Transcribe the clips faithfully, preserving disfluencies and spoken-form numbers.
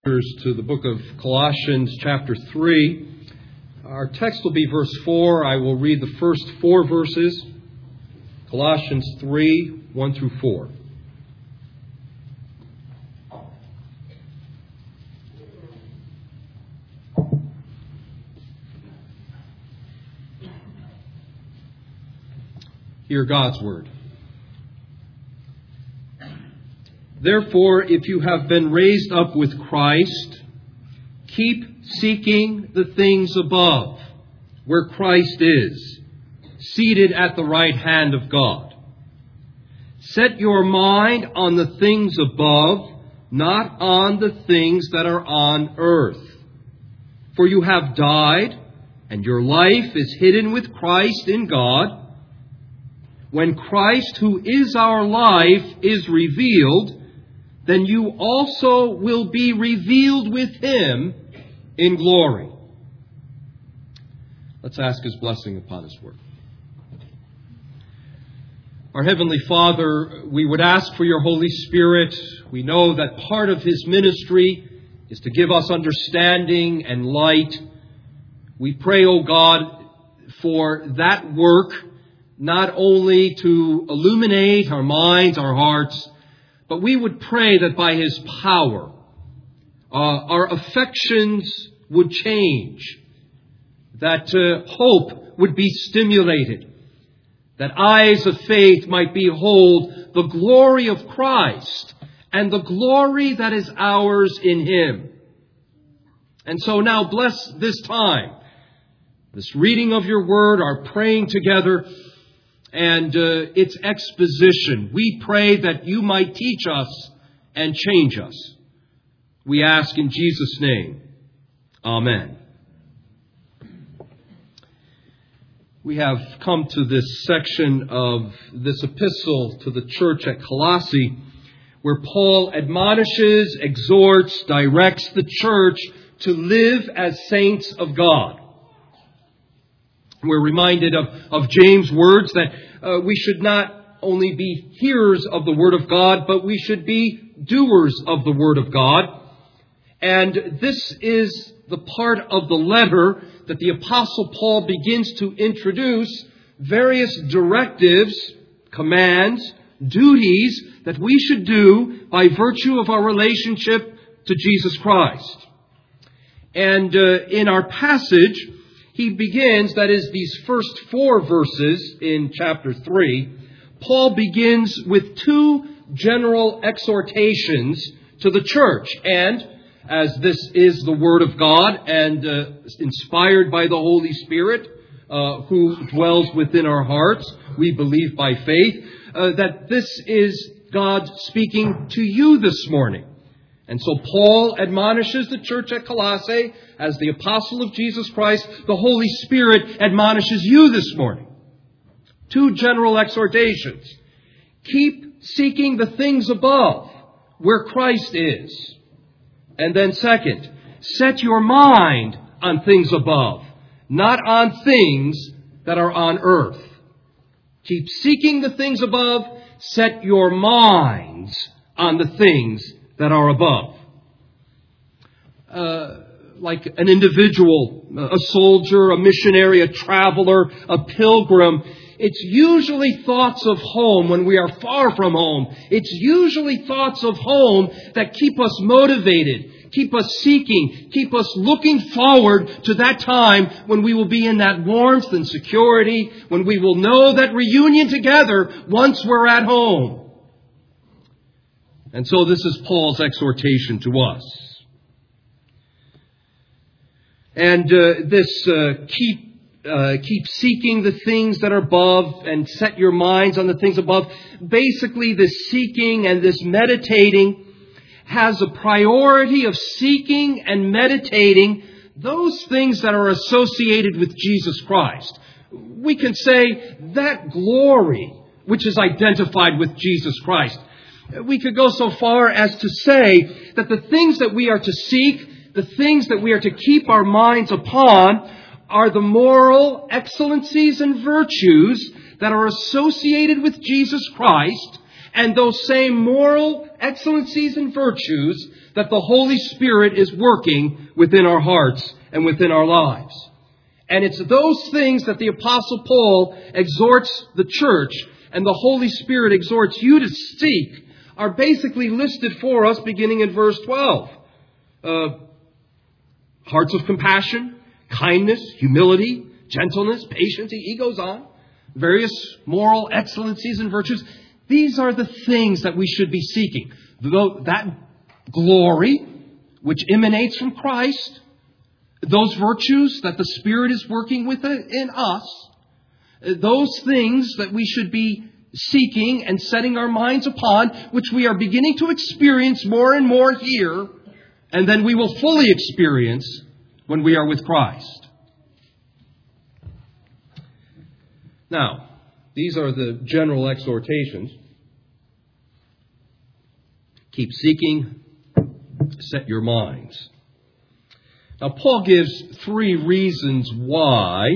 To the book of Colossians chapter three. Our text will be verse four. I will read the first four verses. Colossians three, one through four. Hear God's word. Therefore, if you have been raised up with Christ, keep seeking the things above, where Christ is, seated at the right hand of God. Set your mind on the things above, not on the things that are on earth. For you have died, and your life is hidden with Christ in God. When Christ, who is our life, is revealed, then you also will be revealed with Him in glory. Let's ask His blessing upon His word. Our Heavenly Father, we would ask for your Holy Spirit. We know that part of His ministry is to give us understanding and light. We pray, O God, for that work, not only to illuminate our minds, our hearts, but we would pray that by His power, uh, our affections would change, that uh, hope would be stimulated, that eyes of faith might behold the glory of Christ and the glory that is ours in Him. And so now bless this time, this reading of your word, our praying together, and uh, its exposition. We pray that you might teach us and change us. We ask in Jesus' name. Amen. We have come to this section of this epistle to the church at Colossae, where Paul admonishes, exhorts, directs the church to live as saints of God. We're reminded of, of James' words that uh, we should not only be hearers of the Word of God, but we should be doers of the Word of God. And this is the part of the letter that the Apostle Paul begins to introduce various directives, commands, duties that we should do by virtue of our relationship to Jesus Christ. And uh, in our passage, he begins, that is, these first four verses in chapter three, Paul begins with two general exhortations to the church. And as this is the Word of God and uh, inspired by the Holy Spirit, uh, who dwells within our hearts, we believe by faith, uh, that this is God speaking to you this morning. And so Paul admonishes the church at Colossae as the apostle of Jesus Christ. The Holy Spirit admonishes you this morning. Two general exhortations. Keep seeking the things above, where Christ is. And then second, set your mind on things above, not on things that are on earth. Keep seeking the things above. Set your minds on the things that are above. Uh, like an individual, a soldier, a missionary, a traveler, a pilgrim, it's usually thoughts of home when we are far from home. It's usually thoughts of home that keep us motivated, keep us seeking, keep us looking forward to that time when we will be in that warmth and security, when we will know that reunion together once we're at home. And so this is Paul's exhortation to us. And uh, this uh, keep uh, keep seeking the things that are above and set your minds on the things above. Basically, this seeking and this meditating has a priority of seeking and meditating those things that are associated with Jesus Christ. We can say that glory which is identified with Jesus Christ. We could go so far as to say that the things that we are to seek, the things that we are to keep our minds upon, are the moral excellencies and virtues that are associated with Jesus Christ, and those same moral excellencies and virtues that the Holy Spirit is working within our hearts and within our lives. And it's those things that the Apostle Paul exhorts the church and the Holy Spirit exhorts you to seek are basically listed for us beginning in verse twelve. Uh, hearts of compassion, kindness, humility, gentleness, patience. He, he goes on. Various moral excellencies and virtues. These are the things that we should be seeking. Though that glory which emanates from Christ, those virtues that the Spirit is working within in us, those things that we should be seeking and setting our minds upon, which we are beginning to experience more and more here, and then we will fully experience when we are with Christ. Now, these are the general exhortations. Keep seeking, set your minds. Now, Paul gives three reasons why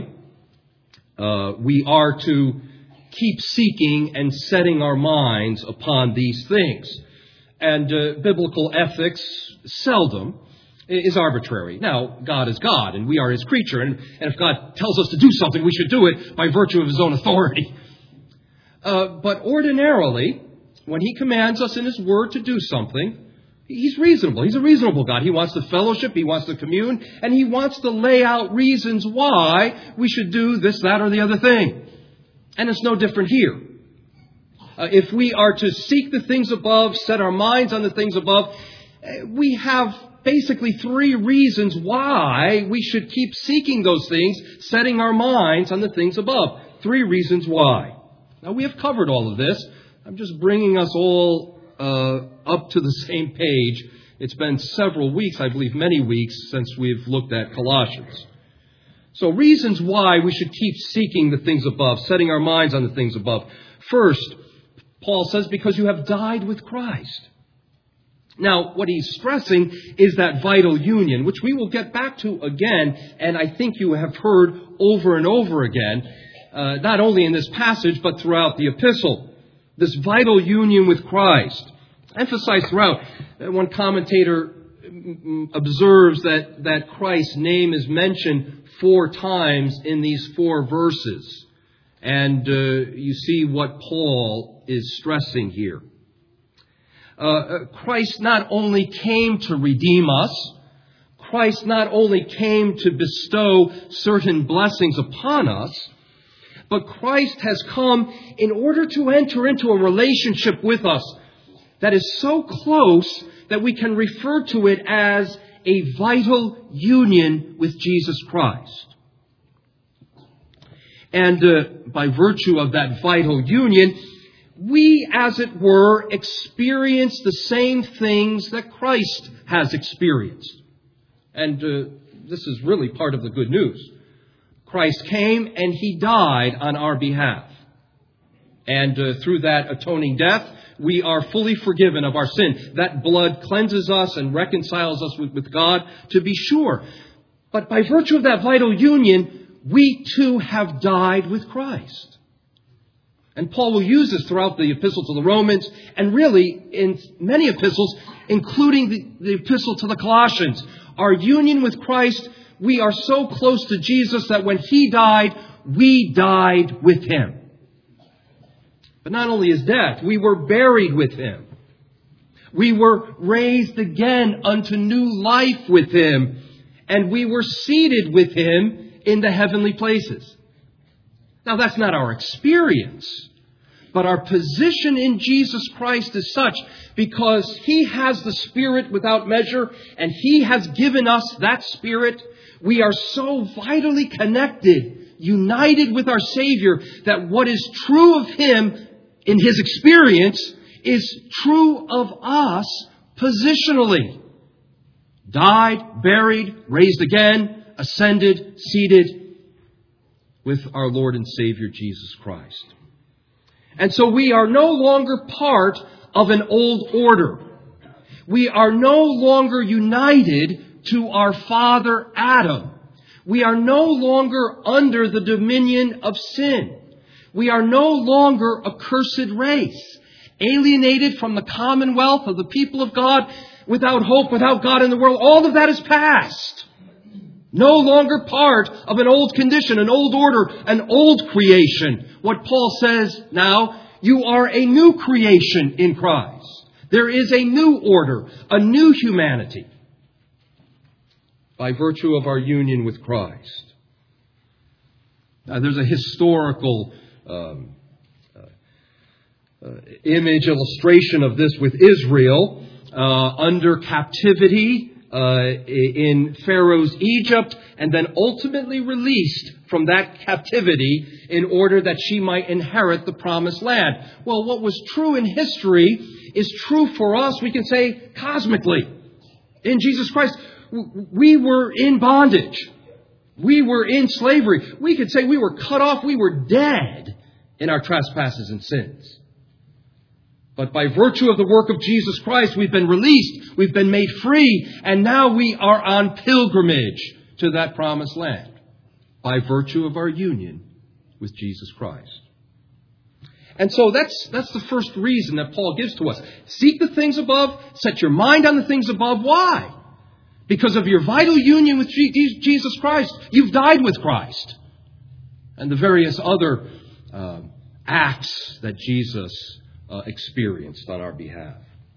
uh, we are to keep seeking and setting our minds upon these things. And uh, biblical ethics seldom is arbitrary. Now, God is God, and we are His creature. And, and if God tells us to do something, we should do it by virtue of His own authority. Uh, but ordinarily, when He commands us in His Word to do something, He's reasonable. He's a reasonable God. He wants to fellowship. He wants to commune. And He wants to lay out reasons why we should do this, that, or the other thing. And it's no different here. Uh, if we are to seek the things above, set our minds on the things above, we have basically three reasons why we should keep seeking those things, setting our minds on the things above. Three reasons why. Now, we have covered all of this. I'm just bringing us all uh, up to the same page. It's been several weeks, I believe many weeks, since we've looked at Colossians. So, reasons why we should keep seeking the things above, setting our minds on the things above. First, Paul says, because you have died with Christ. Now, what he's stressing is that vital union, which we will get back to again, and I think you have heard over and over again, uh, not only in this passage, but throughout the epistle. This vital union with Christ. Emphasized throughout. One commentator observes that, that Christ's name is mentioned four times in these four verses. And uh, you see what Paul is stressing here. Uh, Christ not only came to redeem us, Christ not only came to bestow certain blessings upon us, but Christ has come in order to enter into a relationship with us that is so close that we can refer to it as a vital union with Jesus Christ. And uh, by virtue of that vital union, we, as it were, experience the same things that Christ has experienced. And uh, this is really part of the good news. Christ came and He died on our behalf. And uh, through that atoning death, we are fully forgiven of our sin. That blood cleanses us and reconciles us with, with God, to be sure. But by virtue of that vital union, we too have died with Christ. And Paul will use this throughout the epistle to the Romans, and really in many epistles, including the, the epistle to the Colossians. Our union with Christ, we are so close to Jesus that when He died, we died with Him. But not only His death, we were buried with Him. We were raised again unto new life with Him. And we were seated with Him in the heavenly places. Now, that's not our experience, but our position in Jesus Christ is such because He has the Spirit without measure, and He has given us that Spirit. We are so vitally connected, united with our Savior, that what is true of Him in His experience is true of us positionally. Died, buried, raised again, ascended, seated with our Lord and Savior Jesus Christ. And so we are no longer part of an old order. We are no longer united to our father Adam. We are no longer under the dominion of sin. We are no longer a cursed race, alienated from the commonwealth of the people of God. without hope, without God in the world, all of that is past. No longer part of an old condition, an old order, an old creation. What Paul says now, you are a new creation in Christ. There is a new order, a new humanity by virtue of our union with Christ. Now, there's a historical um, uh, uh, image illustration of this with Israel uh, under captivity uh, in Pharaoh's Egypt, and then ultimately released from that captivity in order that she might inherit the promised land. Well, what was true in history is true for us, we can say, cosmically. In Jesus Christ, we were in bondage. We were in slavery. We could say we were cut off. We were dead in our trespasses and sins. But by virtue of the work of Jesus Christ, we've been released. We've been made free. And now we are on pilgrimage to that promised land by virtue of our union with Jesus Christ. And so that's that's the first reason that Paul gives to us. Seek the things above. Set your mind on the things above. Why? Because of your vital union with Jesus Christ. You've died with Christ. And the various other uh, acts that Jesus uh, experienced on our behalf.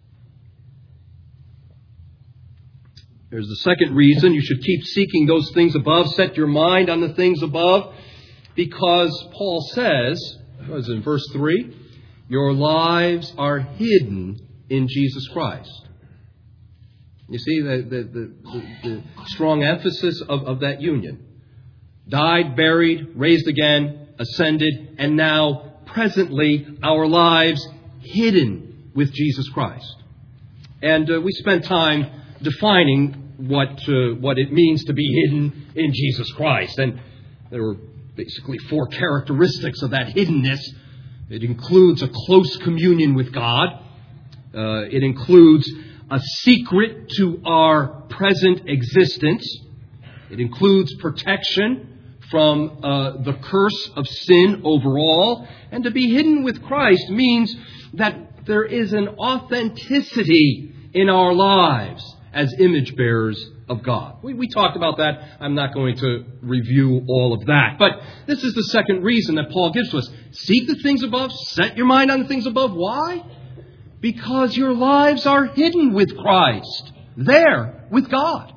There's the second reason you should keep seeking those things above. Set your mind on the things above. Because Paul says, as in verse three, your lives are hidden in Jesus Christ. You see the, the, the, the, the strong emphasis of, of that union. Died, buried, raised again, ascended, and now presently our lives hidden with Jesus Christ. And uh, we spent time defining what uh, what it means to be hidden in Jesus Christ. And there were basically four characteristics of that hiddenness. It includes a close communion with God. Uh, it includes a secret to our present existence. It includes protection from uh, the curse of sin overall. And to be hidden with Christ means that there is an authenticity in our lives as image bearers of God. We, we talked about that. I'm not going to review all of that. But this is the second reason that Paul gives to us. Seek the things above. Set your mind on the things above. Why? Because your lives are hidden with Christ. There, with God.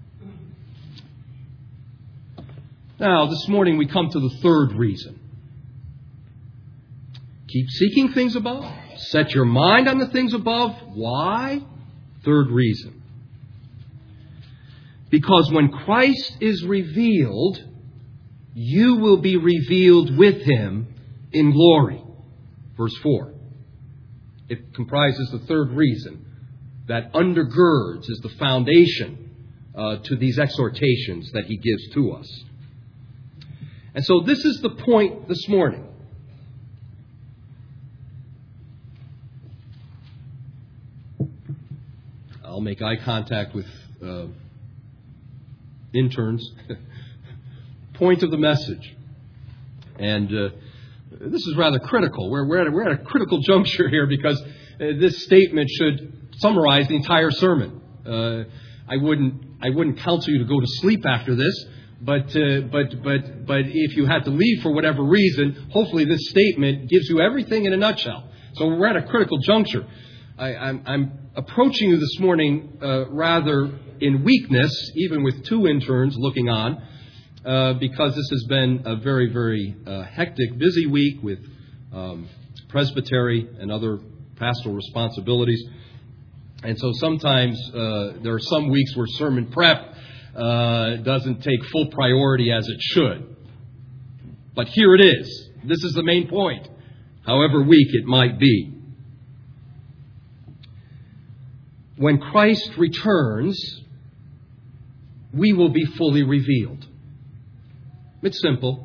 Now, this morning we come to the third reason. Keep seeking things above. Set your mind on the things above. Why? Third reason. Because when Christ is revealed, you will be revealed with Him in glory. Verse four. It comprises the third reason that undergirds, is the foundation uh, to these exhortations that he gives to us. And so this is the point this morning. I'll make eye contact with uh, interns. Point of the message. And uh, this is rather critical. We're, we're, at a, we're at a critical juncture here because uh, this statement should summarize the entire sermon. Uh, I wouldn't I wouldn't counsel you to go to sleep after this, but uh, but but but if you had to leave for whatever reason, hopefully this statement gives you everything in a nutshell. So we're at a critical juncture. I, I'm, I'm approaching you this morning uh, rather in weakness, even with two interns looking on, uh, because this has been a very, very uh, hectic, busy week with um, presbytery and other pastoral responsibilities. And so sometimes uh, there are some weeks where sermon prep uh, doesn't take full priority as it should. But here it is. This is the main point, however weak it might be. When Christ returns, we will be fully revealed. It's simple.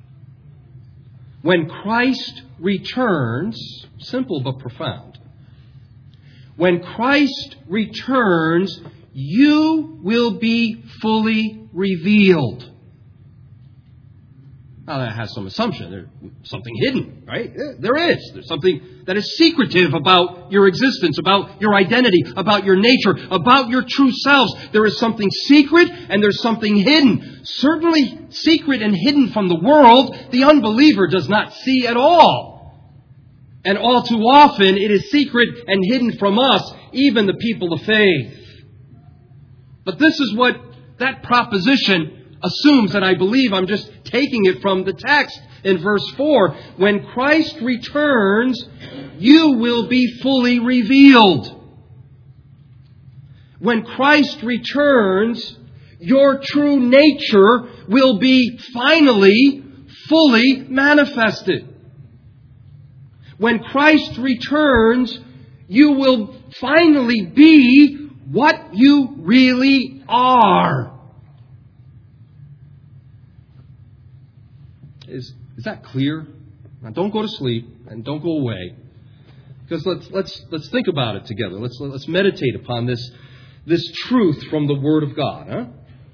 When Christ returns, simple but profound. When Christ returns, you will be fully revealed. Now, that has some assumption. There's something hidden, right? There is. There's something that is secretive about your existence, about your identity, about your nature, about your true selves. There is something secret and there's something hidden. Certainly secret and hidden from the world, the unbeliever does not see at all. And all too often, it is secret and hidden from us, even the people of faith. But this is what that proposition assumes, and I believe I'm just taking it from the text in verse four. When Christ returns, you will be fully revealed. When Christ returns, your true nature will be finally, fully manifested. When Christ returns, you will finally be what you really are. Is, is that clear? Now, don't go to sleep and don't go away, because let's let's let's think about it together. Let's let's meditate upon this this truth from the Word of God. Huh?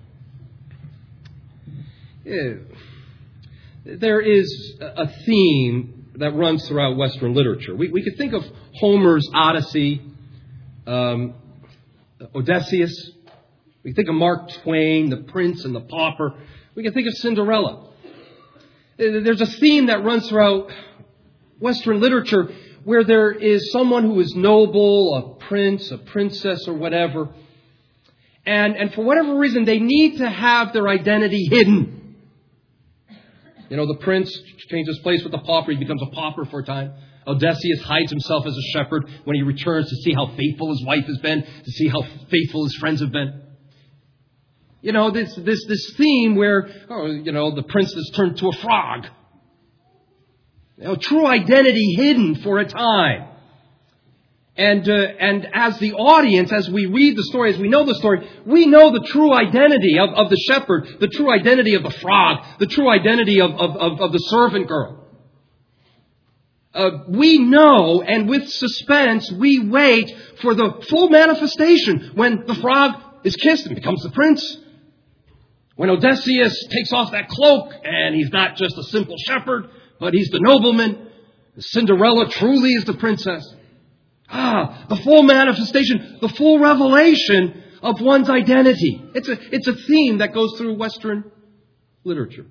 Yeah. There is a theme that runs throughout Western literature. We we could think of Homer's Odyssey, um, Odysseus. We can think of Mark Twain, the Prince and the Pauper. We can think of Cinderella. There's a theme that runs throughout Western literature where there is someone who is noble, a prince, a princess, or whatever. And, and for whatever reason, they need to have their identity hidden. You know, the prince changes place with the pauper. He becomes a pauper for a time. Odysseus hides himself as a shepherd when he returns to see how faithful his wife has been, to see how faithful his friends have been. You know, this this this theme where, oh, you know, the prince is turned to a frog. You know, true identity hidden for a time. And uh, and as the audience, as we read the story, as we know the story, we know the true identity of, of the shepherd, the true identity of the frog, the true identity of, of, of, of the servant girl. Uh, we know, and with suspense, we wait for the full manifestation when the frog is kissed and becomes the prince. When Odysseus takes off that cloak and he's not just a simple shepherd, but he's the nobleman. Cinderella truly is the princess. Ah, the full manifestation, the full revelation of one's identity. It's a, it's a theme that goes through Western literature.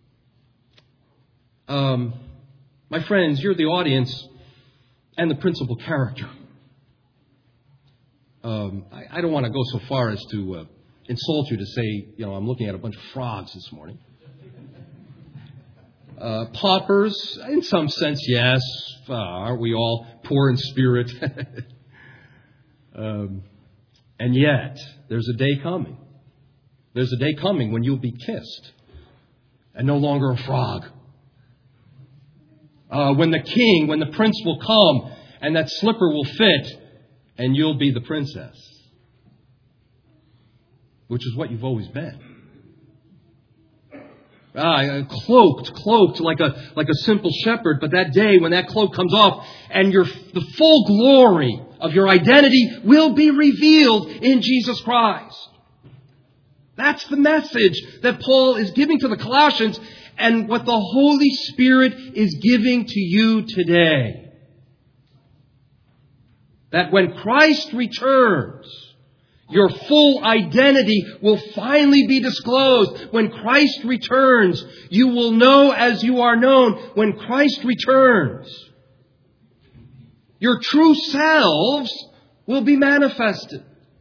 Um, my friends, you're the audience and the principal character. Um, I, I don't want to go so far as to uh, insult you to say, you know, I'm looking at a bunch of frogs this morning. Uh, paupers, in some sense, yes. Uh, aren't we all poor in spirit? um, and yet, there's a day coming. There's a day coming when you'll be kissed and no longer a frog. Uh, when the king, when the prince will come and that slipper will fit and you'll be the princess, which is what you've always been. Ah, cloaked, cloaked like a like a simple shepherd. But that day when that cloak comes off and your the full glory of your identity will be revealed in Jesus Christ. That's the message that Paul is giving to the Colossians and what the Holy Spirit is giving to you today. That when Christ returns, your full identity will finally be disclosed. When Christ returns, you will know as you are known. When Christ returns, your true selves will be manifested.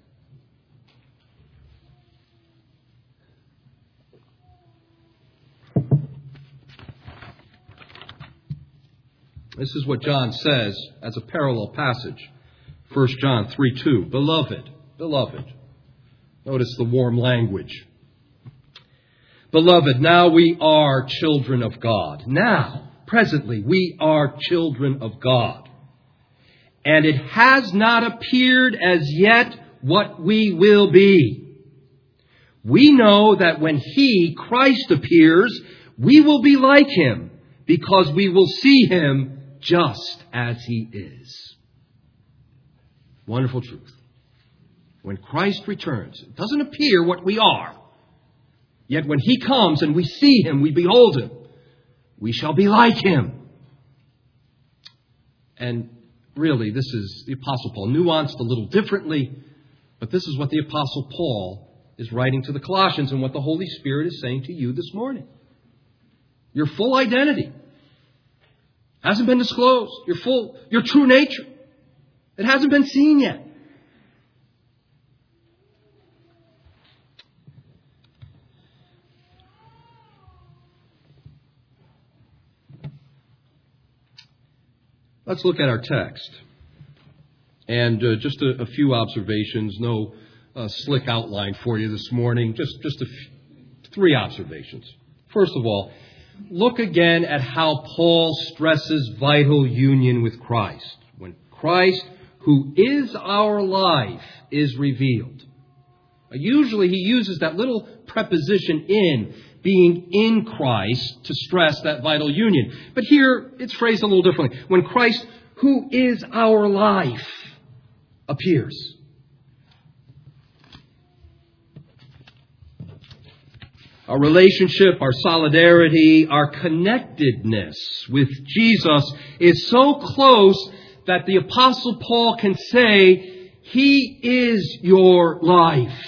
This is what John says as a parallel passage. First John three two. Beloved. Beloved. Notice the warm language. Beloved, now we are children of God. Now, presently, we are children of God. And it has not appeared as yet what we will be. We know that when He, Christ, appears, we will be like Him, because we will see Him just as He is. Wonderful truth. When Christ returns, it doesn't appear what we are. Yet when He comes and we see Him, we behold Him, we shall be like him. And really, this is the Apostle Paul, nuanced a little differently, but this is what the Apostle Paul is writing to the Colossians and what the Holy Spirit is saying to you this morning. Your full identity hasn't been disclosed. Your full, your true nature. It hasn't been seen yet. Let's look at our text. And uh, just a, a few observations. No uh, slick outline for you this morning. Just, just a f- three observations. First of all, look again at how Paul stresses vital union with Christ. When Christ, who is our life, is revealed. Usually he uses that little preposition in, being in Christ, to stress that vital union. But here it's phrased a little differently. When Christ, who is our life, appears. Our relationship, our solidarity, our connectedness with Jesus is so close that the Apostle Paul can say, He is your life.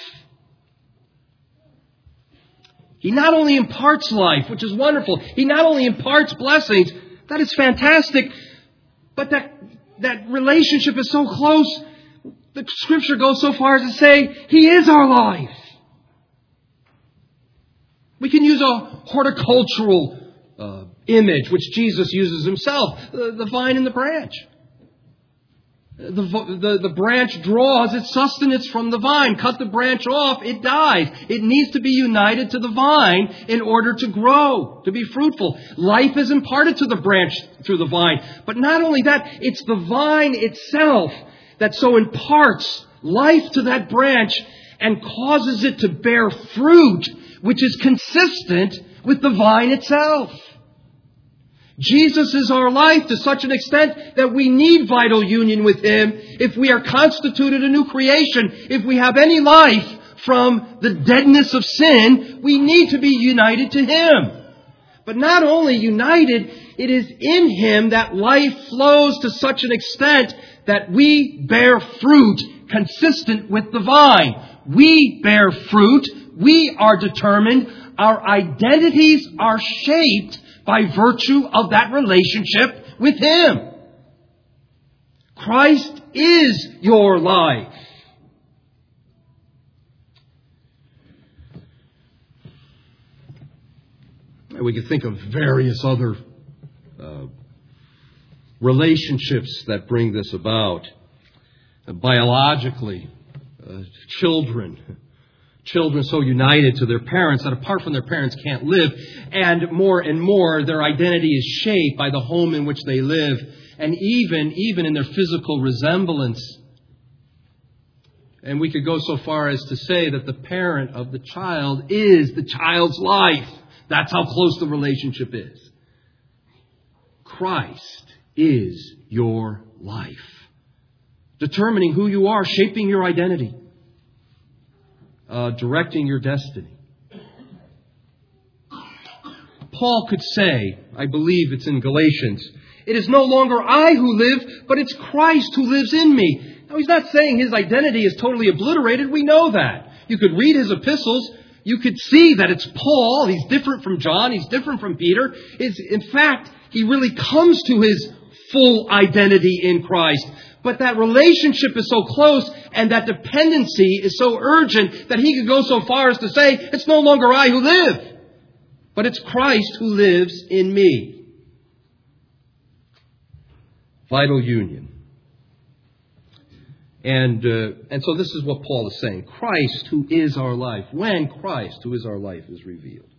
He not only imparts life, which is wonderful. He not only imparts blessings, that is fantastic, but that, that relationship is so close, the Scripture goes so far as to say, He is our life. We can use a horticultural uh, image, which Jesus uses himself, the, the vine and the branch. The, the, the branch draws its sustenance from the vine. Cut the branch off, it dies. It needs to be united to the vine in order to grow, to be fruitful. Life is imparted to the branch through the vine. But not only that, it's the vine itself that so imparts life to that branch and causes it to bear fruit, which is consistent with the vine itself. Jesus is our life to such an extent that we need vital union with Him if we are constituted a new creation. If we have any life from the deadness of sin, we need to be united to Him. But not only united, it is in Him that life flows to such an extent that we bear fruit consistent with the vine. We bear fruit. We are determined. Our identities are shaped by virtue of that relationship with Him. Christ is your life. And we could think of various other uh, relationships that bring this about. Uh, biologically, uh, children. Children so united to their parents that apart from their parents can't live. And more and more, their identity is shaped by the home in which they live. And even, even in their physical resemblance. And we could go so far as to say that the parent of the child is the child's life. That's how close the relationship is. Christ is your life. Determining who you are, shaping your identity. Uh, directing your destiny. Paul could say, I believe it's in Galatians, it is no longer I who live, but it's Christ who lives in me. Now, he's not saying his identity is totally obliterated. We know that. You could read his epistles. You could see that it's Paul. He's different from John. He's different from Peter. It's, in fact, he really comes to his full identity in Christ. But that relationship is so close and that dependency is so urgent that he could go so far as to say, it's no longer I who live, but it's Christ who lives in me. Vital union. And uh, and so this is what Paul is saying. Christ who is our life. When Christ who is our life is revealed.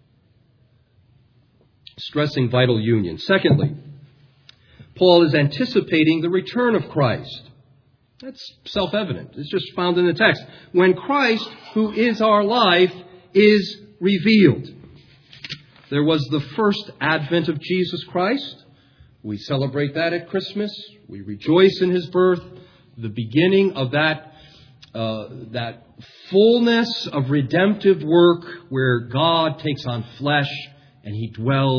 Stressing vital union. Secondly, Paul is anticipating the return of Christ. That's self-evident. It's just found in the text. When Christ, who is our life, is revealed. There was the first advent of Jesus Christ. We celebrate that at Christmas. We rejoice in His birth. The beginning of that, uh, that fullness of redemptive work where God takes on flesh and He dwells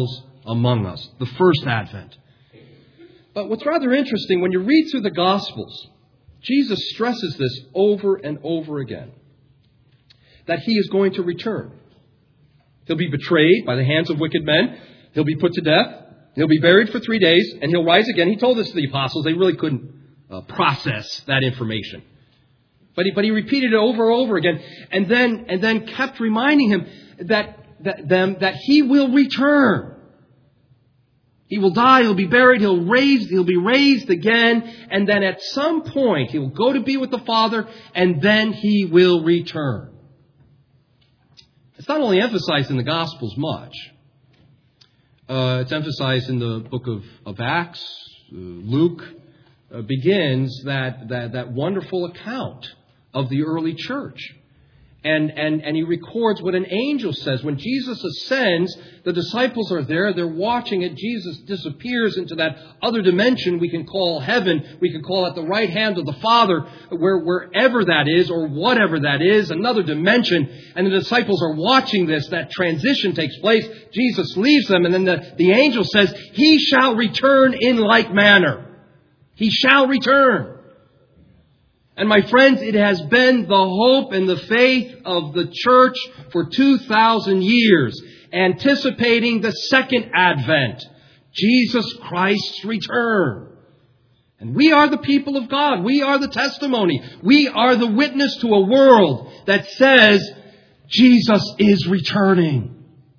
among us, the first advent. But what's rather interesting, when you read through the Gospels, Jesus stresses this over and over again, that he is going to return. He'll be betrayed by the hands of wicked men. He'll be put to death. He'll be buried for three days, and he'll rise again. He told this to the apostles. They really couldn't uh, process that information. But he, but he repeated it over and over again, and then and then kept reminding him that, that them that he will return. He will die, he'll be buried, he'll raised, he'll be raised again, and then at some point he will go to be with the Father, and then he will return. It's not only emphasized in the Gospels much. Uh, it's emphasized in the book of, of Acts. Uh, Luke uh, begins that, that, that wonderful account of the early church. And, and, and he records what an angel says. When Jesus ascends, the disciples are there. They're watching it. Jesus disappears into that other dimension we can call heaven. We can call it the right hand of the Father, where, wherever that is or whatever that is, another dimension. And the disciples are watching this. That transition takes place. Jesus leaves them. And then the, the angel says, he shall return in like manner. He shall return. And my friends, it has been the hope and the faith of the church for two thousand years, anticipating the second advent, Jesus Christ's return. And we are the people of God. We are the testimony. We are the witness to a world that says Jesus is returning.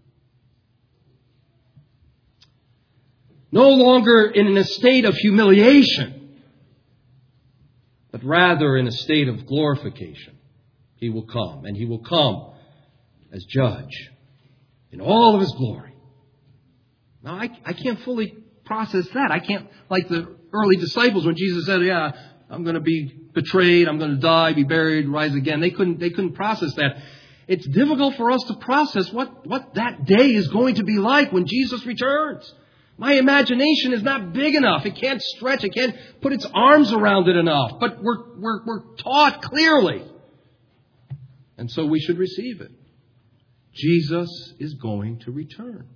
No longer in a state of humiliation, but rather in a state of glorification. He will come, and he will come as judge in all of his glory. Now, I, I can't fully process that. I can't, like the early disciples when Jesus said, yeah, I'm going to be betrayed, I'm going to die, be buried, rise again. They couldn't, they couldn't process that. It's difficult for us to process what, what that day is going to be like when Jesus returns. My imagination is not big enough. It can't stretch. It can't put its arms around it enough. But we're, we're, we're taught clearly. And so we should receive it. Jesus is going to return.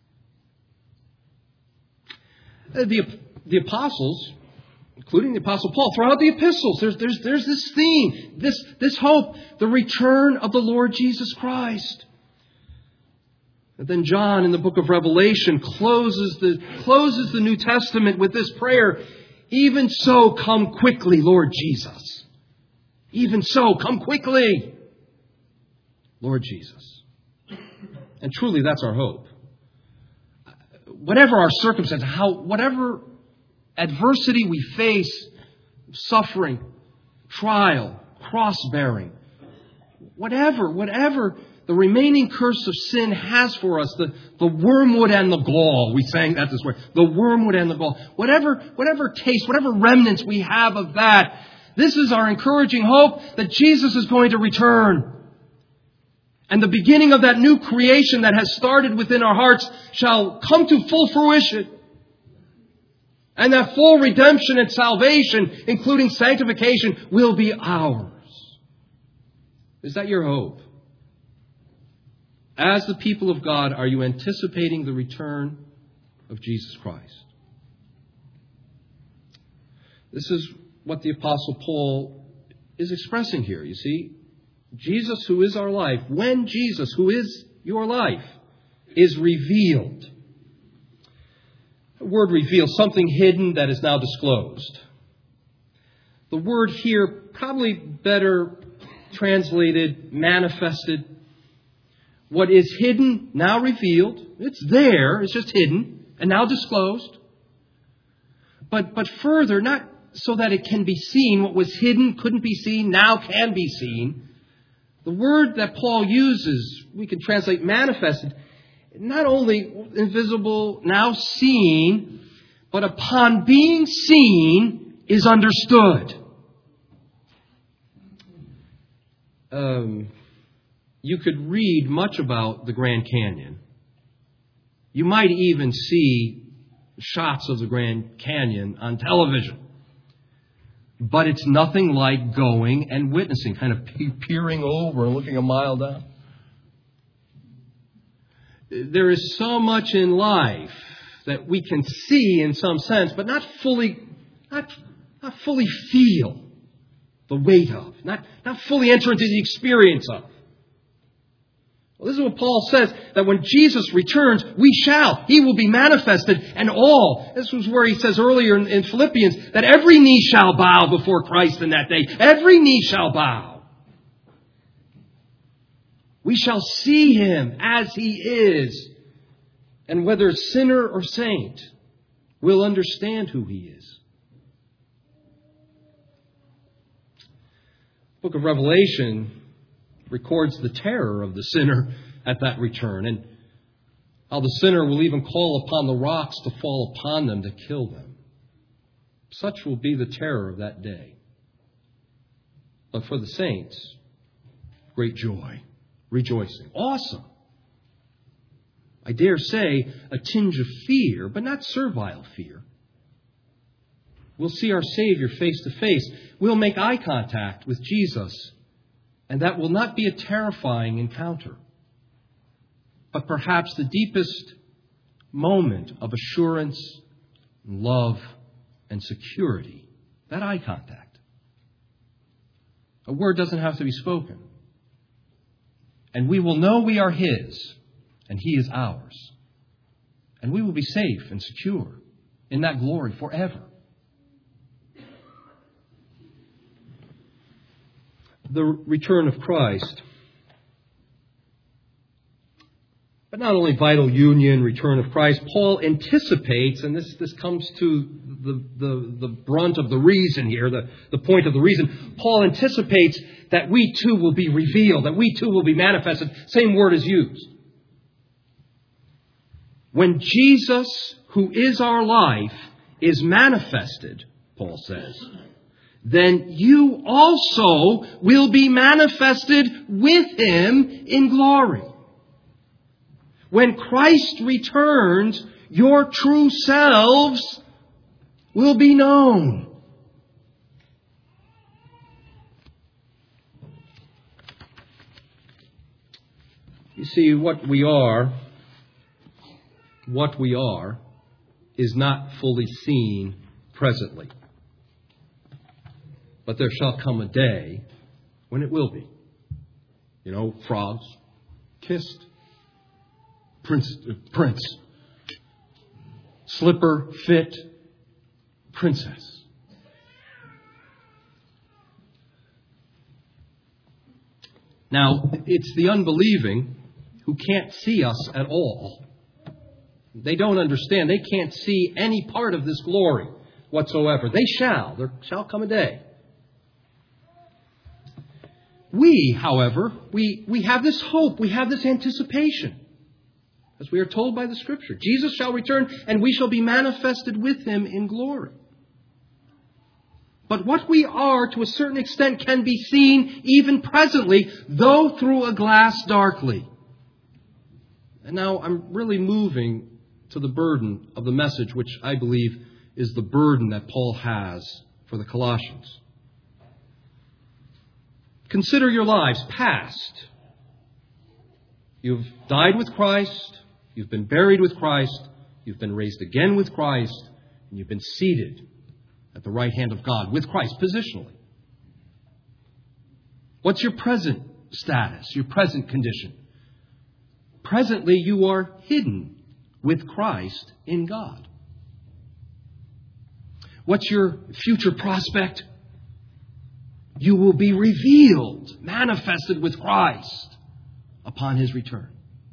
The, the apostles, including the apostle Paul, throughout the epistles, there's, there's, there's this theme, this, this hope, the return of the Lord Jesus Christ. And then John in the book of Revelation closes the, closes the New Testament with this prayer. Even so, come quickly, Lord Jesus. Even so, come quickly, Lord Jesus. And truly, that's our hope. Whatever our circumstance, how, whatever adversity we face, suffering, trial, cross-bearing, whatever, whatever the remaining curse of sin has for us, the, the wormwood and the gall. We sang that this way. The wormwood and the gall. Whatever, whatever taste, whatever remnants we have of that, this is our encouraging hope that Jesus is going to return. And the beginning of that new creation that has started within our hearts shall come to full fruition. And that full redemption and salvation, including sanctification, will be ours. Is that your hope? As the people of God, are you anticipating the return of Jesus Christ? This is what the Apostle Paul is expressing here, you see. Jesus, who is our life, when Jesus, who is your life, is revealed. The word reveal, something hidden that is now disclosed. The word here, probably better translated, manifested. What is hidden, now revealed. It's there, it's just hidden, and now disclosed. But, but further, not so that it can be seen. What was hidden couldn't be seen, now can be seen. The word that Paul uses, we can translate manifested, not only invisible, now seen, but upon being seen is understood. Um... You could read much about the Grand Canyon. You might even see shots of the Grand Canyon on television. But it's nothing like going and witnessing, kind of peering over and looking a mile down. there is so much in life that we can see in some sense, but not fully, not, not fully feel the weight of, not, not fully enter into the experience of. Well, this is what Paul says, that when Jesus returns, we shall. He will be manifested, and all. This was where he says earlier in, in Philippians, that every knee shall bow before Christ in that day. Every knee shall bow. We shall see Him as He is. And whether sinner or saint, we'll understand who He is. The book of Revelation records the terror of the sinner at that return, and how the sinner will even call upon the rocks to fall upon them to kill them. Such will be the terror of that day. But for the saints, great joy, rejoicing, awesome. I dare say a tinge of fear, but not servile fear. We'll see our Savior face to face. We'll make eye contact with Jesus. And that will not be a terrifying encounter, but perhaps the deepest moment of assurance, love, and security. That eye contact. A word doesn't have to be spoken. And we will know we are His, and He is ours. And we will be safe and secure in that glory forever. The return of Christ. But not only vital union, return of Christ, Paul anticipates, and this, this comes to the, the, the brunt of the reason here, the, the point of the reason. Paul anticipates that we too will be revealed, that we too will be manifested. Same word is used. When Jesus, who is our life, is manifested, Paul says, then you also will be manifested with Him in glory. When Christ returns, your true selves will be known. You see, what we are, what we are, is not fully seen presently. But there shall come a day when it will be. You know, frogs kissed. Prince, uh, prince. Slipper fit. Princess. Now, it's the unbelieving who can't see us at all. They don't understand. They can't see any part of this glory whatsoever. They shall. There shall come a day. We, however, we, we have this hope, we have this anticipation. As we are told by the Scripture, Jesus shall return and we shall be manifested with Him in glory. But what we are, to a certain extent, can be seen even presently, though through a glass darkly. And now I'm really moving to the burden of the message, which I believe is the burden that Paul has for the Colossians. Consider your lives past. You've died with Christ. You've been buried with Christ. You've been raised again with Christ. And you've been seated at the right hand of God with Christ, positionally. What's your present status, your present condition? Presently, you are hidden with Christ in God. What's your future prospect? You will be revealed, manifested with Christ upon His return.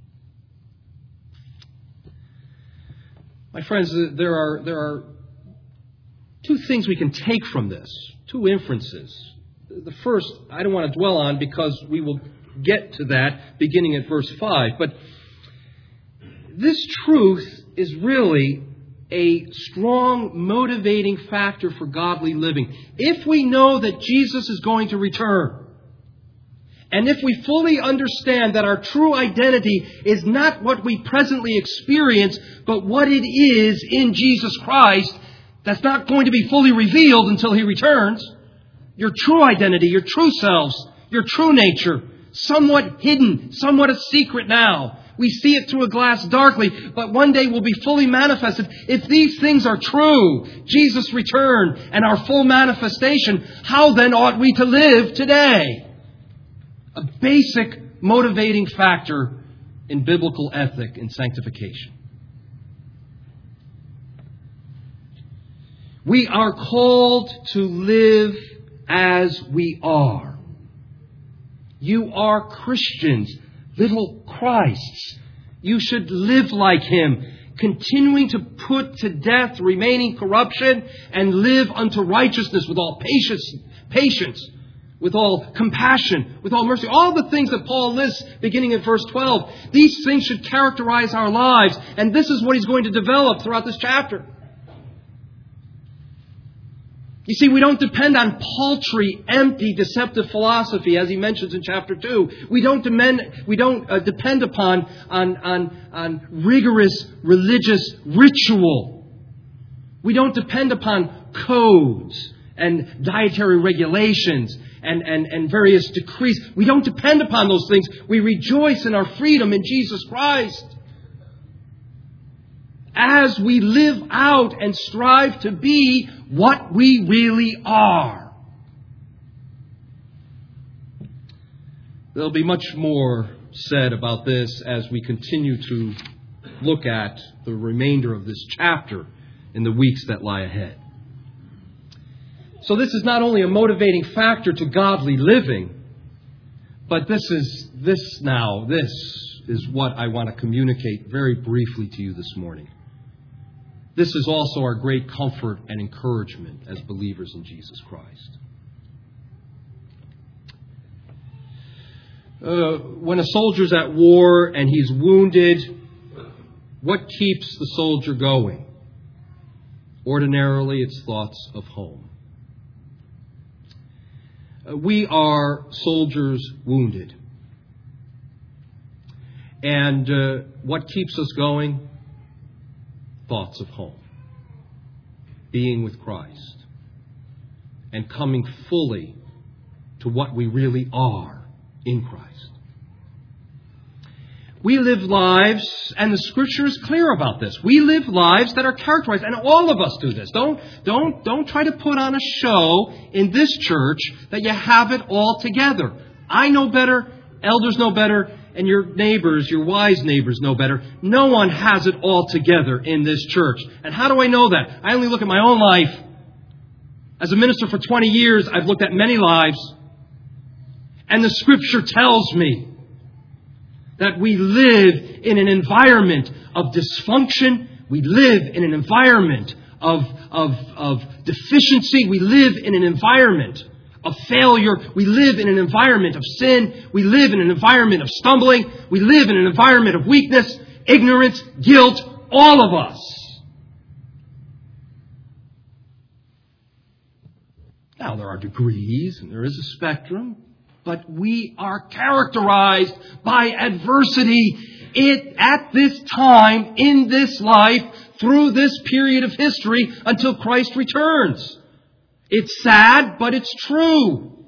My friends, there are, there are two things we can take from this, two inferences. The first, I don't want to dwell on because we will get to that beginning at verse five. But this truth is really a strong motivating factor for godly living. If we know that Jesus is going to return, and if we fully understand that our true identity is not what we presently experience, but what it is in Jesus Christ, that's not going to be fully revealed until He returns. Your true identity, your true selves, your true nature, somewhat hidden, somewhat a secret now, We see it through a glass darkly, but one day will be fully manifested. If these things are true, Jesus' return and our full manifestation, how then ought we to live today? A basic motivating factor in biblical ethic and sanctification. We are called to live as we are. You are Christians, little Christs. You should live like Him, continuing to put to death remaining corruption and live unto righteousness with all patience, patience, with all compassion, with all mercy. All the things that Paul lists beginning in verse twelve. These things should characterize our lives, and this is what he's going to develop throughout this chapter. You see, we don't depend on paltry, empty, deceptive philosophy, as he mentions in chapter two. We don't depend, we don't uh, depend upon on, on, on rigorous religious ritual. We don't depend upon codes and dietary regulations and, and, and various decrees. We don't depend upon those things. We rejoice in our freedom in Jesus Christ. As we live out and strive to be what we really are. There'll be much more said about this as we continue to look at the remainder of this chapter in the weeks that lie ahead. So this is not only a motivating factor to godly living, but this is, this now, this is what I want to communicate very briefly to you this morning. This is also our great comfort and encouragement as believers in Jesus Christ. Uh, when a soldier's at war and he's wounded, what keeps the soldier going? Ordinarily, it's thoughts of home. Uh, we are soldiers wounded. And uh, what keeps us going? Thoughts of home, being with Christ, and coming fully to what we really are in Christ. We live lives, and the Scripture is clear about this. We live lives that are characterized, and all of us do this. Don't, don't, don't try to put on a show in this church that you have it all together. I know better, elders know better, and your neighbors, your wise neighbors know better. No one has it all together in this church. And how do I know that? I only look at my own life. As a minister for twenty years, I've looked at many lives. And the Scripture tells me that we live in an environment of dysfunction. We live in an environment of, of, of deficiency. We live in an environment of failure. We live in an environment of sin. We live in an environment of stumbling. We live in an environment of weakness, ignorance, guilt, all of us. Now, there are degrees and there is a spectrum, but we are characterized by adversity it, at this time, in this life, through this period of history until Christ returns. It's sad, but it's true.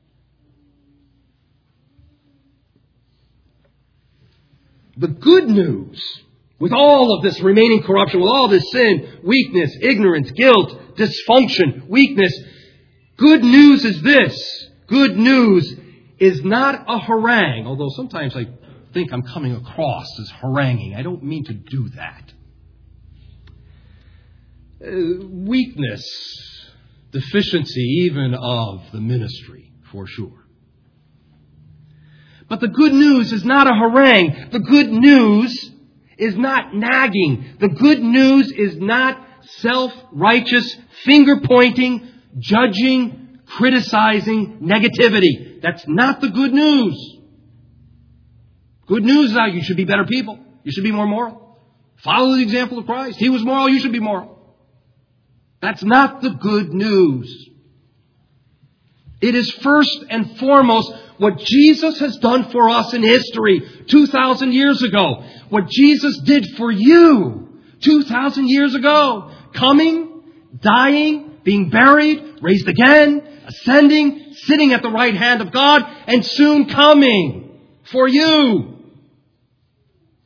The good news, with all of this remaining corruption, with all this sin, weakness, ignorance, guilt, dysfunction, weakness, good news is this. Good news is not a harangue, although sometimes I think I'm coming across as haranguing. I don't mean to do that. Uh, weakness, deficiency even of the ministry, for sure. But the good news is not a harangue. The good news is not nagging. The good news is not self-righteous, finger-pointing, judging, criticizing negativity. That's not the good news. Good news is that you should be better people. You should be more moral. Follow the example of Christ. He was moral, you should be moral. That's not the good news. It is first and foremost what Jesus has done for us in history two thousand years ago. What Jesus did for you two thousand years ago. Coming, dying, being buried, raised again, ascending, sitting at the right hand of God, and soon coming for you.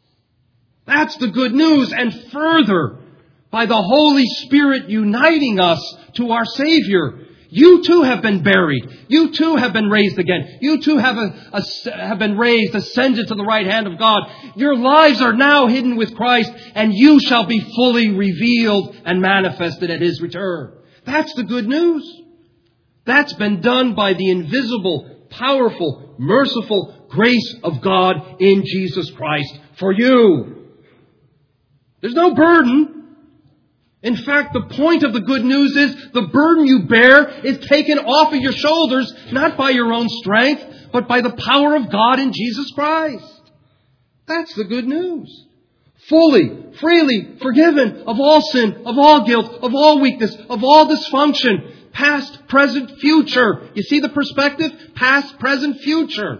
That's the good news. And further, by the Holy Spirit uniting us to our Savior, you too have been buried. You too have been raised again. You too have, a, a, have been raised, ascended to the right hand of God. Your lives are now hidden with Christ, and you shall be fully revealed and manifested at His return. That's the good news. That's been done by the invisible, powerful, merciful grace of God in Jesus Christ for you. There's no burden. In fact, the point of the good news is the burden you bear is taken off of your shoulders, not by your own strength, but by the power of God in Jesus Christ. That's the good news. Fully, freely forgiven of all sin, of all guilt, of all weakness, of all dysfunction, past, present, future. You see the perspective? Past, present, future.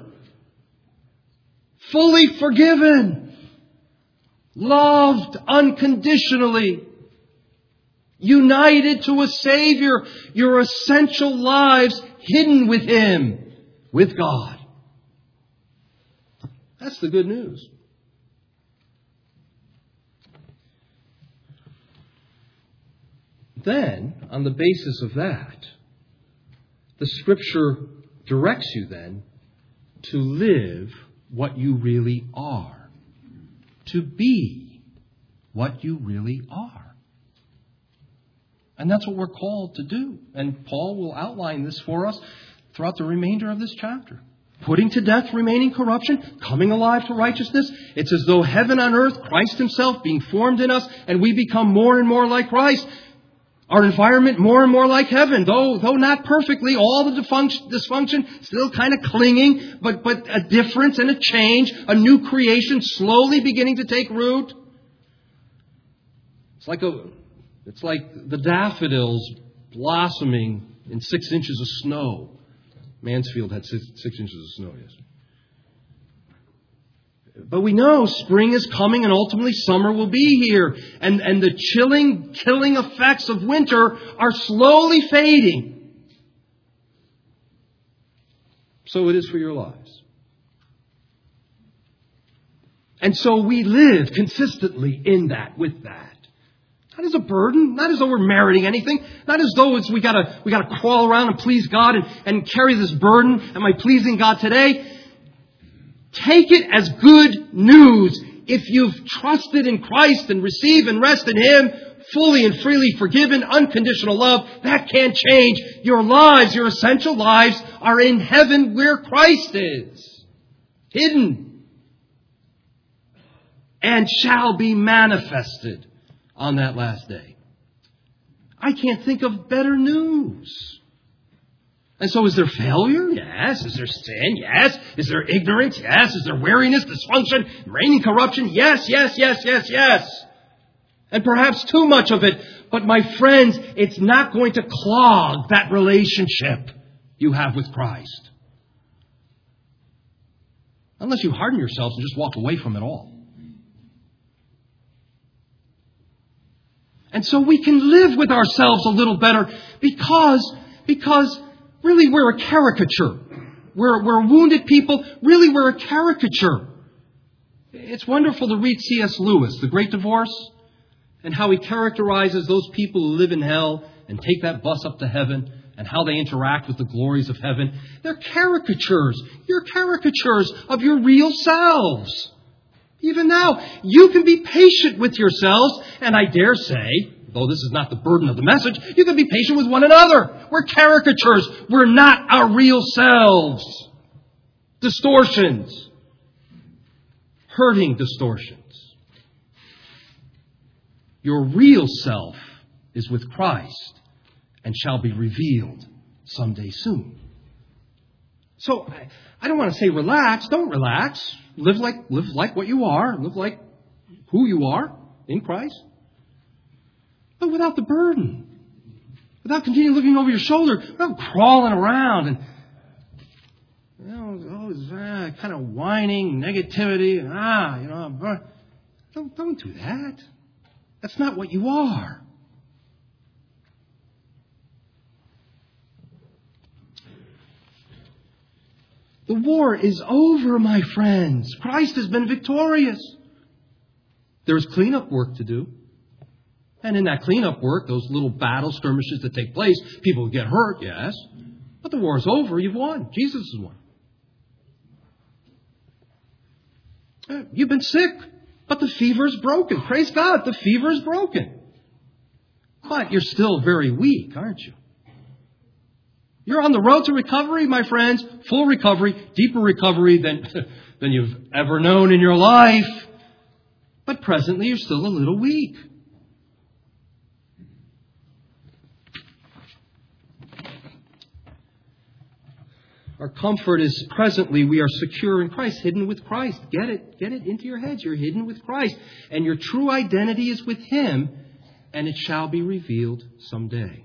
Fully forgiven. Loved unconditionally. United to a Savior, your essential lives hidden with Him, with God. That's the good news. Then, on the basis of that, the Scripture directs you then to live what you really are, to be what you really are. And that's what we're called to do. And Paul will outline this for us throughout the remainder of this chapter. Putting to death remaining corruption, coming alive to righteousness. It's as though heaven on earth, Christ Himself being formed in us, and we become more and more like Christ. Our environment more and more like heaven, though though not perfectly, all the dysfunction, dysfunction still kind of clinging, but, but a difference and a change, a new creation slowly beginning to take root. It's like a... It's like the daffodils blossoming in six inches of snow. Mansfield had six, six inches of snow, yes. But we know spring is coming and ultimately summer will be here. And, and the chilling, killing effects of winter are slowly fading. So it is for your lives. And so we live consistently in that, with that. Not as a burden, not as though we're meriting anything, not as though it's we gotta we gotta crawl around and please God and, and carry this burden. Am I pleasing God today? Take it as good news. If you've trusted in Christ and receive and rest in Him, fully and freely forgiven, unconditional love, that can't change. Your lives, your essential lives, are in heaven where Christ is, hidden, and shall be manifested on that last day. I can't think of better news. And so is there failure? Yes. Is there sin? Yes. Is there ignorance? Yes. Is there weariness, dysfunction, reigning corruption? Yes, yes, yes, yes, yes. And perhaps too much of it. But my friends, it's not going to clog that relationship you have with Christ. Unless you harden yourselves and just walk away from it all. And so we can live with ourselves a little better because, because really we're a caricature. We're, we're wounded people. Really we're a caricature. It's wonderful to read C S Lewis, The Great Divorce, and how he characterizes those people who live in hell and take that bus up to heaven and how they interact with the glories of heaven. They're caricatures. You're caricatures of your real selves. Even now, you can be patient with yourselves, and I dare say, though this is not the burden of the message, you can be patient with one another. We're caricatures. We're not our real selves. Distortions. Hurting distortions. Your real self is with Christ and shall be revealed someday soon. So, I, I don't want to say relax. Don't relax. Live like, live like what you are. Live like who you are in Christ. But without the burden. Without continuing looking over your shoulder. Without crawling around and, you know, always ah, kind of whining, negativity. Ah, you know, don't, don't do that. That's not what you are. The war is over, my friends. Christ has been victorious. There's cleanup work to do. And in that cleanup work, those little battle skirmishes that take place, people get hurt, yes. But the war is over. You've won. Jesus has won. You've been sick, but the fever is broken. Praise God, the fever is broken. But you're still very weak, aren't you? You're on the road to recovery, my friends. Full recovery, deeper recovery than, than you've ever known in your life. But presently, you're still a little weak. Our comfort is presently we are secure in Christ, hidden with Christ. Get it. Get it into your heads. You're hidden with Christ. And your true identity is with Him, and it shall be revealed someday.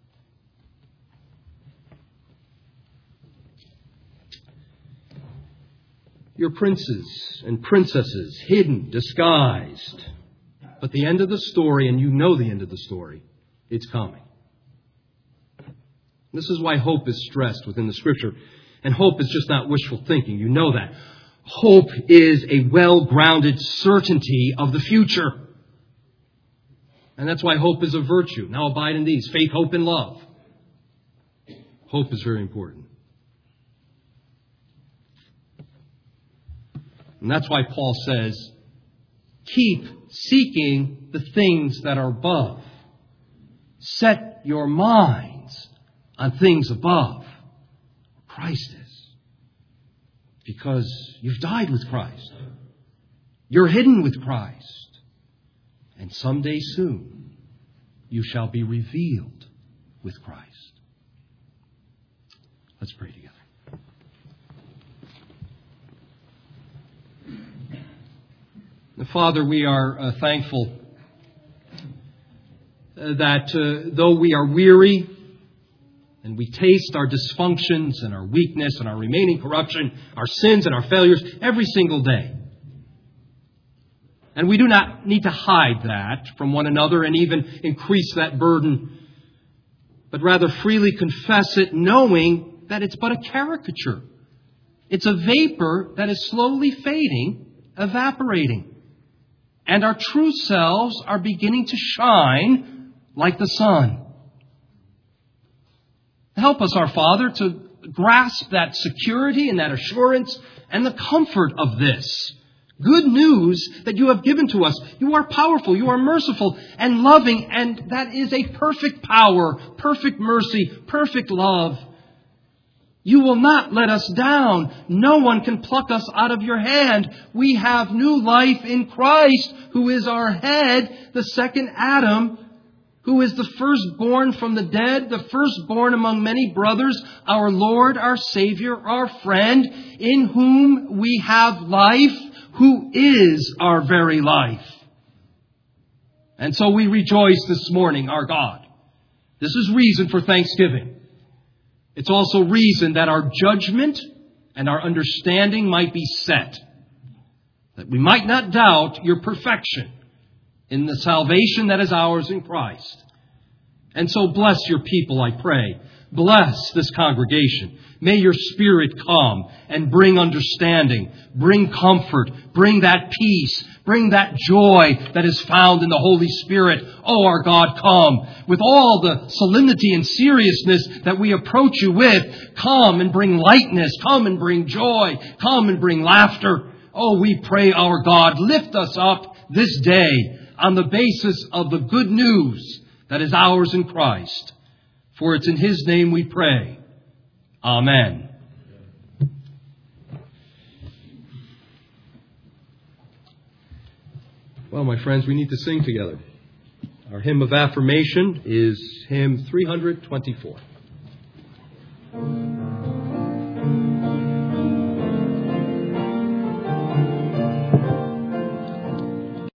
Your princes and princesses, hidden, disguised. But the end of the story, and you know the end of the story, it's coming. This is why hope is stressed within the Scripture. And hope is just not wishful thinking. You know that. Hope is a well-grounded certainty of the future. And that's why hope is a virtue. Now abide in these: faith, hope, and love. Hope is very important. And that's why Paul says, keep seeking the things that are above. Set your minds on things above. Christ is. Because you've died with Christ. You're hidden with Christ. And someday soon, you shall be revealed with Christ. Let's pray together. Father, we are uh, thankful uh, that uh, though we are weary, and we taste our dysfunctions and our weakness and our remaining corruption, our sins and our failures every single day. And we do not need to hide that from one another and even increase that burden, but rather freely confess it, knowing that it's but a caricature. It's a vapor that is slowly fading, evaporating. And our true selves are beginning to shine like the sun. Help us, our Father, to grasp that security and that assurance and the comfort of this good news that you have given to us. You are powerful, you are merciful and loving, and that is a perfect power, perfect mercy, perfect love. You will not let us down. No one can pluck us out of your hand. We have new life in Christ, who is our head, the second Adam, who is the firstborn from the dead, the firstborn among many brothers, our Lord, our Savior, our friend, in whom we have life, who is our very life. And so we rejoice this morning, our God. This is reason for thanksgiving. It's also reason that our judgment and our understanding might be set, that we might not doubt your perfection in the salvation that is ours in Christ. And so bless your people, I pray. Bless this congregation. May your Spirit come and bring understanding, bring comfort, bring that peace, bring that joy that is found in the Holy Spirit. Oh, our God, come with all the solemnity and seriousness that we approach you with. Come and bring lightness. Come and bring joy. Come and bring laughter. Oh, we pray, our God, lift us up this day on the basis of the good news that is ours in Christ. For it's in His name we pray. Amen. Well, my friends, we need to sing together. Our hymn of affirmation is hymn three twenty-four.